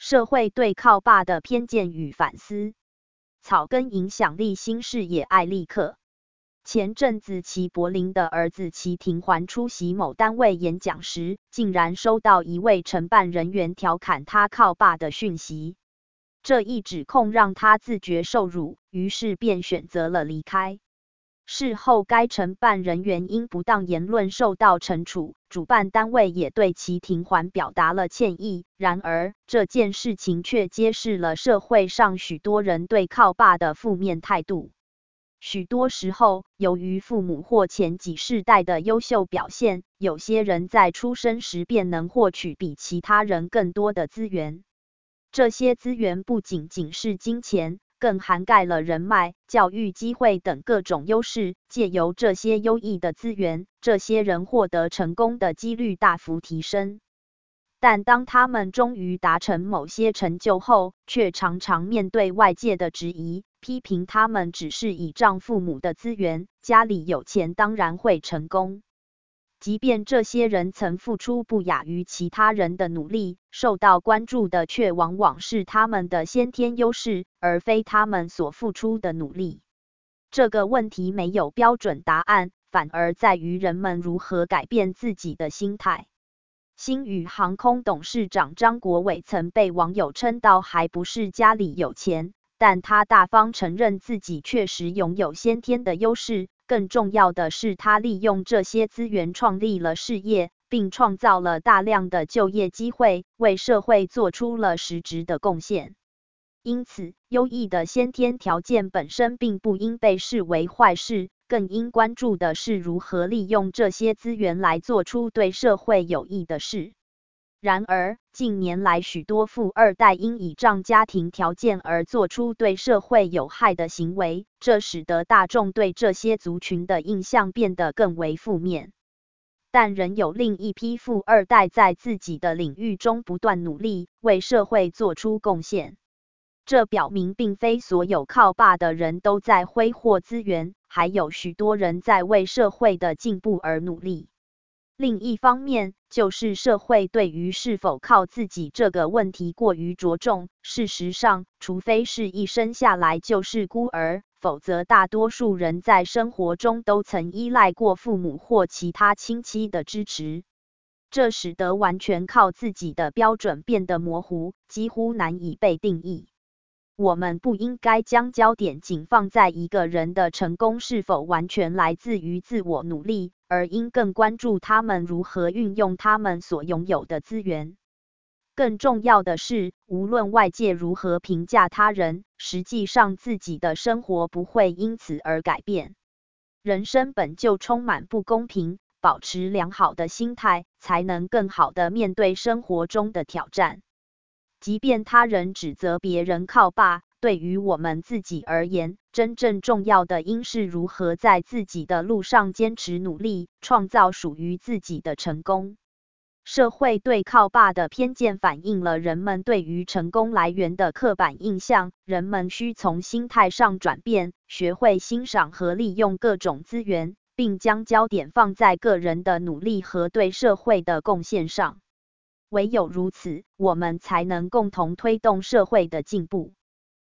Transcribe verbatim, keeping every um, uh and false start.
社会对靠爸的偏见与反思。草根影响力新视野艾利克。前阵子齐柏林的儿子齐廷桓出席某单位演讲时，竟然收到一位承办人员调侃他靠爸的讯息。这一指控让他自觉受辱，于是便选择了离开。事后该承办人员因不当言论受到惩处，主办单位也对齐廷桓表达了歉意。然而，这件事情却揭示了社会上许多人对靠爸的负面态度。许多时候，由于父母或前几世代的优秀表现，有些人在出生时便能获取比其他人更多的资源。这些资源不仅仅是金钱，更涵盖了人脉、教育机会等各种优势。借由这些优异的资源，这些人获得成功的几率大幅提升。但当他们终于达成某些成就后，却常常面对外界的质疑，批评他们只是倚仗父母的资源，家里有钱当然会成功。即便这些人曾付出不亚于其他人的努力，受到关注的却往往是他们的先天优势，而非他们所付出的努力。这个问题没有标准答案，反而在于人们如何改变自己的心态。星宇航空董事长张国伟曾被网友称道还不是家里有钱，但他大方承认自己确实拥有先天的优势。更重要的是，他利用这些资源创立了事业，并创造了大量的就业机会，为社会做出了实质的贡献。因此，优异的先天条件本身并不应被视为坏事，更应关注的是如何利用这些资源来做出对社会有益的事。然而，近年来许多富二代因倚仗家庭条件而做出对社会有害的行为，这使得大众对这些族群的印象变得更为负面。但仍有另一批富二代在自己的领域中不断努力，为社会做出贡献。这表明并非所有靠爸的人都在挥霍资源，还有许多人在为社会的进步而努力。另一方面，就是社会对于是否靠自己这个问题过于着重。事实上，除非是一生下来就是孤儿，否则大多数人在生活中都曾依赖过父母或其他亲戚的支持。这使得完全靠自己的标准变得模糊，几乎难以被定义。我们不应该将焦点仅放在一个人的成功是否完全来自于自我努力，而应更关注他们如何运用他们所拥有的资源。更重要的是，无论外界如何评价他人，实际上自己的生活不会因此而改变。人生本就充满不公平，保持良好的心态，才能更好地面对生活中的挑战。即便他人指责别人靠爸，对于我们自己而言，真正重要的应是如何在自己的路上坚持努力，创造属于自己的成功。社会对靠爸的偏见反映了人们对于成功来源的刻板印象，人们需从心态上转变，学会欣赏和利用各种资源，并将焦点放在个人的努力和对社会的贡献上。唯有如此，我们才能共同推动社会的进步。